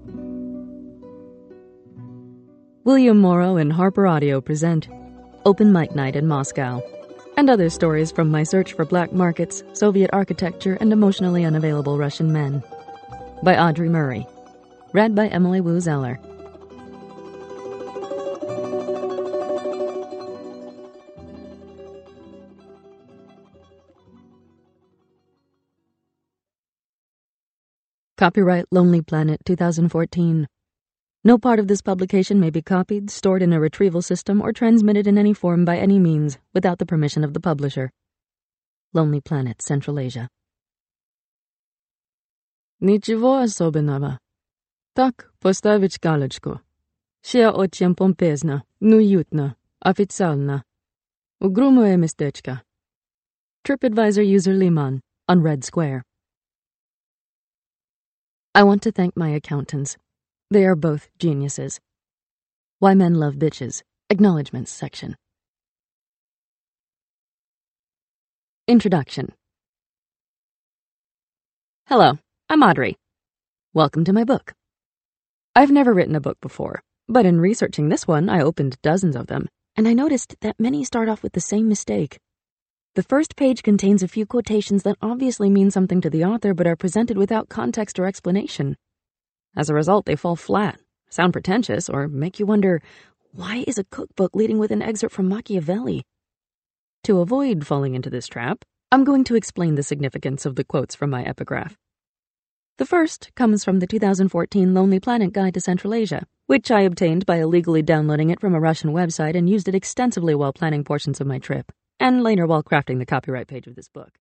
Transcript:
William Morrow and Harper Audio present Open Mic Night in Moscow, and other stories from my search for black markets, Soviet architecture, and emotionally unavailable Russian men. By Audrey Murray. Read by Emily Wu Zeller. Copyright Lonely Planet 2014. No part of this publication may be copied, stored in a retrieval system, or transmitted in any form by any means without the permission of the publisher. Lonely Planet, Central Asia. Ничего особенного. Так, поставить галочку. Все очень помпезно, уютно, официально. Угрюмое местечко. TripAdvisor user Liman on Red Square. I want to thank my accountants. They are both geniuses. Why Men Love Bitches. Acknowledgements section. Introduction. Hello, I'm Audrey. Welcome to my book. I've never written a book before, but in researching this one, I opened dozens of them, and I noticed that many start off with the same mistake. The first page contains a few quotations that obviously mean something to the author but are presented without context or explanation. As a result, they fall flat, sound pretentious, or make you wonder, why is a cookbook leading with an excerpt from Machiavelli? To avoid falling into this trap, I'm going to explain the significance of the quotes from my epigraph. The first comes from the 2014 Lonely Planet Guide to Central Asia, which I obtained by illegally downloading it from a Russian website and used it extensively while planning portions of my trip, and later while crafting the copyright page of this book.